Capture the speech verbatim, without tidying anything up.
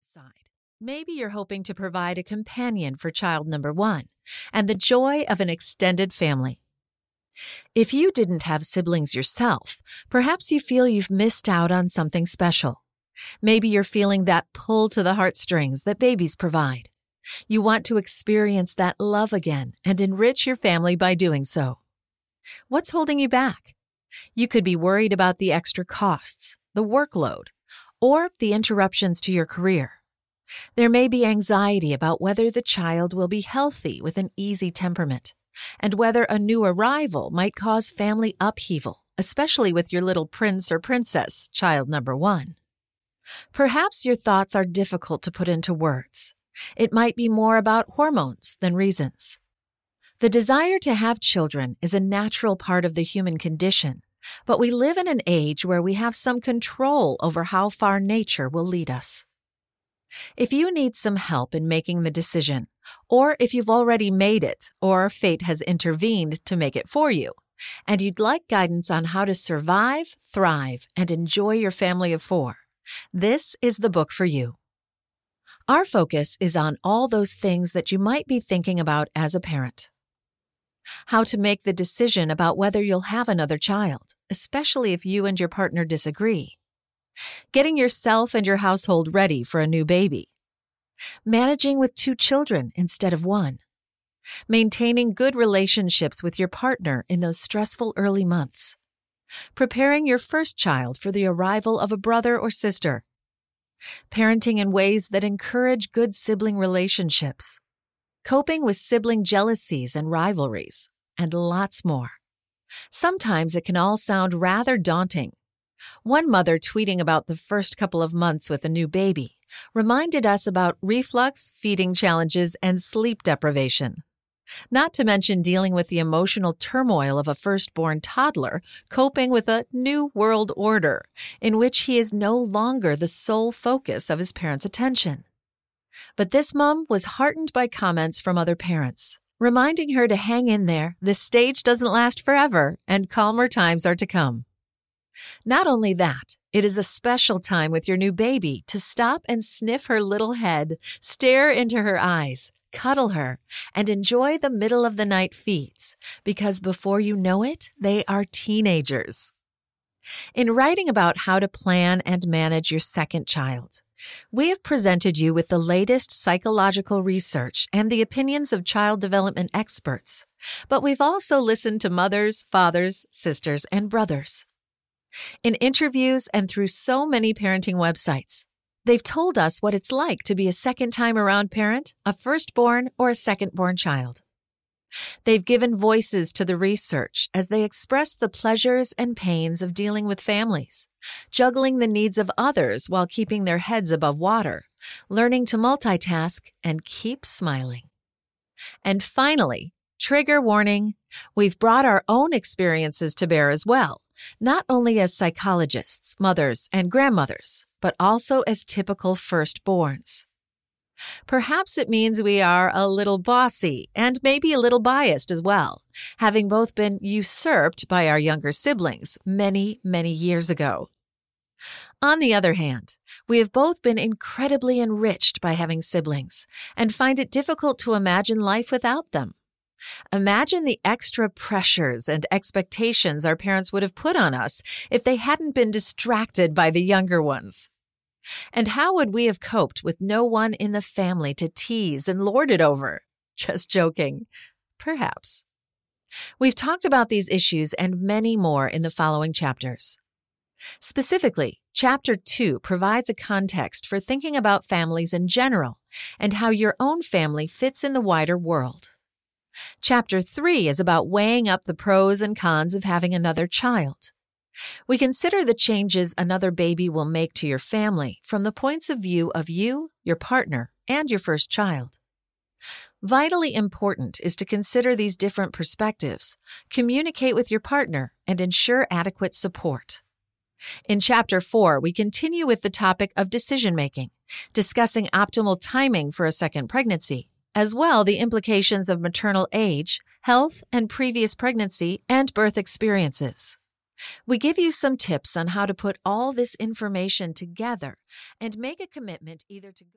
side. Maybe you're hoping to provide a companion for child number one and the joy of an extended family. If you didn't have siblings yourself, perhaps you feel you've missed out on something special. Maybe you're feeling that pull to the heartstrings that babies provide. You want to experience that love again and enrich your family by doing so. What's holding you back? You could be worried about the extra costs, the workload, or the interruptions to your career. There may be anxiety about whether the child will be healthy with an easy temperament, and whether a new arrival might cause family upheaval, especially with your little prince or princess, child number one. Perhaps your thoughts are difficult to put into words. It might be more about hormones than reasons. The desire to have children is a natural part of the human condition, but we live in an age where we have some control over how far nature will lead us. If you need some help in making the decision, or if you've already made it, or fate has intervened to make it for you, and you'd like guidance on how to survive, thrive, and enjoy your family of four, this is the book for you. Our focus is on all those things that you might be thinking about as a parent. How to make the decision about whether you'll have another child, especially if you and your partner disagree. Getting yourself and your household ready for a new baby. Managing with two children instead of one. Maintaining good relationships with your partner in those stressful early months. Preparing your first child for the arrival of a brother or sister. Parenting in ways that encourage good sibling relationships. Coping with sibling jealousies and rivalries, and lots more. Sometimes it can all sound rather daunting. One mother tweeting about the first couple of months with a new baby reminded us about reflux, feeding challenges, and sleep deprivation. Not to mention dealing with the emotional turmoil of a firstborn toddler coping with a new world order in which he is no longer the sole focus of his parents' attention. But this mom was heartened by comments from other parents, reminding her to hang in there, this stage doesn't last forever, and calmer times are to come. Not only that, it is a special time with your new baby to stop and sniff her little head, stare into her eyes, cuddle her, and enjoy the middle of the night feeds, because before you know it, they are teenagers. In writing about how to plan and manage your second child, we have presented you with the latest psychological research and the opinions of child development experts, but we've also listened to mothers, fathers, sisters, and brothers. In interviews and through so many parenting websites, they've told us what it's like to be a second-time-around parent, a firstborn, or a second-born child. They've given voices to the research as they express the pleasures and pains of dealing with families, juggling the needs of others while keeping their heads above water, learning to multitask, and keep smiling. And finally, trigger warning, we've brought our own experiences to bear as well, not only as psychologists, mothers, and grandmothers, but also as typical firstborns. Perhaps it means we are a little bossy and maybe a little biased as well, having both been usurped by our younger siblings many, many years ago. On the other hand, we have both been incredibly enriched by having siblings and find it difficult to imagine life without them. Imagine the extra pressures and expectations our parents would have put on us if they hadn't been distracted by the younger ones. And how would we have coped with no one in the family to tease and lord it over? Just joking. Perhaps. We've talked about these issues and many more in the following chapters. Specifically, Chapter two provides a context for thinking about families in general and how your own family fits in the wider world. Chapter three is about weighing up the pros and cons of having another child. We consider the changes another baby will make to your family from the points of view of you, your partner, and your first child. Vitally important is to consider these different perspectives, communicate with your partner, and ensure adequate support. In Chapter four, we continue with the topic of decision-making, discussing optimal timing for a second pregnancy, as well the implications of maternal age, health, and previous pregnancy and birth experiences. We give you some tips on how to put all this information together and make a commitment either to go